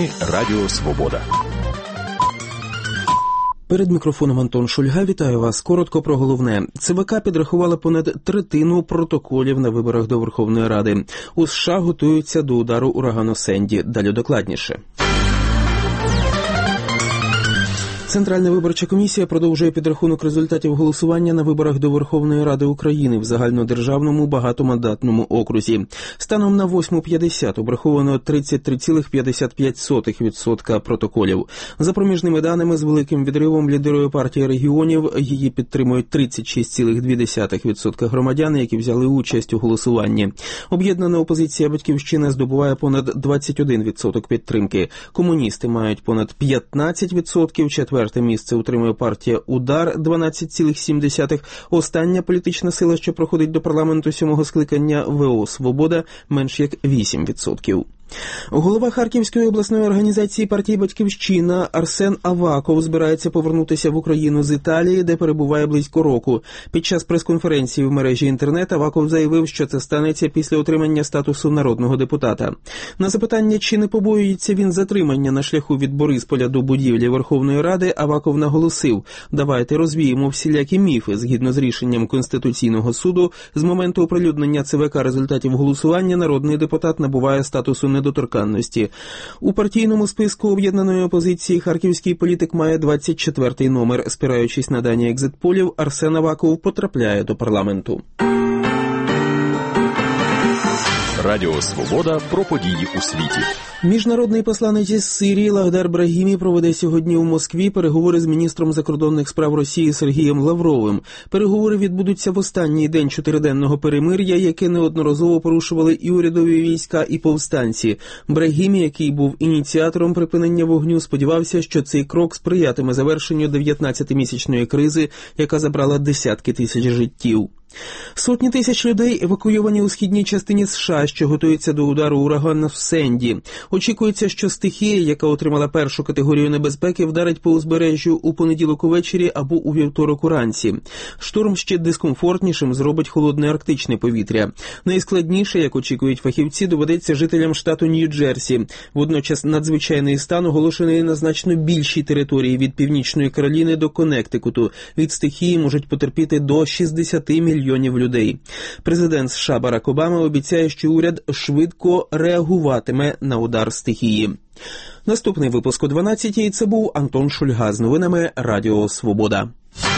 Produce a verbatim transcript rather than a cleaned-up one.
Новини Радіо Свобода. Перед мікрофоном Антон Шульга. Вітаю вас. Коротко про головне. ЦВК підрахувала понад третину протоколів на виборах до Верховної Ради. У США готуються до удару урагану Сенді. Далі докладніше. Центральна виборча комісія продовжує підрахунок результатів голосування на виборах до Верховної Ради України в загальнодержавному багатомандатному окрузі. Станом на восьму п'ятдесят обраховано тридцять три цілих п'ятдесят п'ять сотих відсотка протоколів. За проміжними даними, з великим відривом лідирує партія регіонів. Її підтримують тридцять шість цілих дві десятих відсотка громадян, які взяли участь у голосуванні. Об'єднана опозиція «Батьківщина» здобуває понад двадцять один відсоток підтримки. Комуністи мають понад п'ятнадцять відсотків, четверте місце утримує партія «Удар» дванадцять цілих сім десятих. Остання політична сила, що проходить до парламенту сьомого скликання, ВО «Свобода», менш як вісім відсотків. Голова Харківської обласної організації партії «Батьківщина» Арсен Аваков збирається повернутися в Україну з Італії, де перебуває близько року. Під час прес-конференції в мережі інтернет Аваков заявив, що це станеться після отримання статусу народного депутата. На запитання, чи не побоюється він затримання на шляху від Борисполя до будівлі Верховної Ради, Аваков наголосив: «Давайте розвіємо всілякі міфи. Згідно з рішенням Конституційного суду, з моменту оприлюднення ЦВК результатів голосування народний депутат набуває статусу недоторканності». У партійному списку об'єднаної опозиції харківський політик має двадцять четвертий номер. Спираючись на дані екзитполів, Арсен Аваков потрапляє до парламенту. Радіо Свобода про події у світі. Міжнародний посланець із Сирії Лахдар Брахімі проведе сьогодні у Москві переговори з міністром закордонних справ Росії Сергієм Лавровим. Переговори відбудуться в останній день чотириденного перемир'я, яке неодноразово порушували і урядові війська, і повстанці. Брахімі, який був ініціатором припинення вогню, сподівався, що цей крок сприятиме завершенню дев'ятнадцятимісячної кризи, яка забрала десятки тисяч життів. Сотні тисяч людей евакуйовані у східній частині США, що готується до удару урагану Сенді. Очікується, що стихія, яка отримала першу категорію небезпеки, вдарить по узбережжю у понеділок увечері або у вівторок уранці. Шторм ще дискомфортнішим зробить холодне арктичне повітря. Найскладніше, як очікують фахівці, доведеться жителям штату Нью-Джерсі. Водночас надзвичайний стан оголошений на значно більшій території від Північної Кароліни до Коннектикуту. Від стихії можуть потерпіти до шістдесят мільйонів людей. Президент США Барак Обама обіцяє, що уряд швидко реагуватиме на удар стихії. Наступний випуск о дванадцятій. Це був Антон Шульга з новинами Радіо Свобода.